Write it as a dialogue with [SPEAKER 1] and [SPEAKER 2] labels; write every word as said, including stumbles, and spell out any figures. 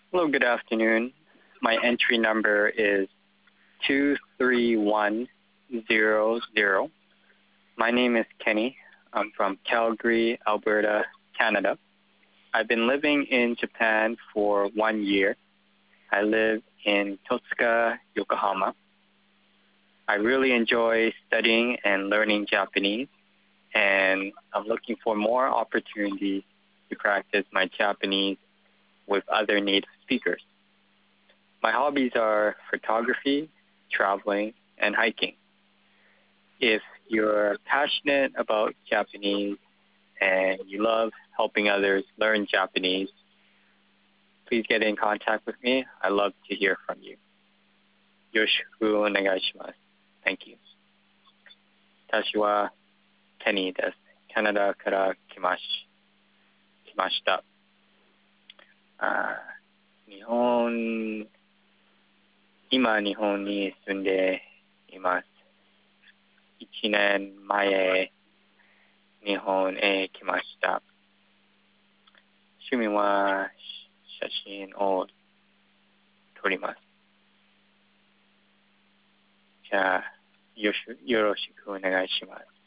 [SPEAKER 1] Hello, good afternoon. My entry number is two three one zero zero. My name is Kenny. I'm from Calgary, Alberta, Canada. I've been living in Japan for one year. I live in Totsuka, Yokohama. I really enjoy studying and learning Japanese, and I'm looking for more opportunities to practice my Japanese with other native speakers. My hobbies are photography, traveling, and hiking. If you're passionate about Japanese and you love helping others learn Japanese, please get in contact with me. I love to hear from you. Yoroshiku onegaishimasu. Thank you. 私はケニーです。カナダから来まし来ました。あ日本、今日本に住んでいます。一年前、日本へ来ました。趣味は写真を撮ります。じゃあ、よろしよろしくお願いします。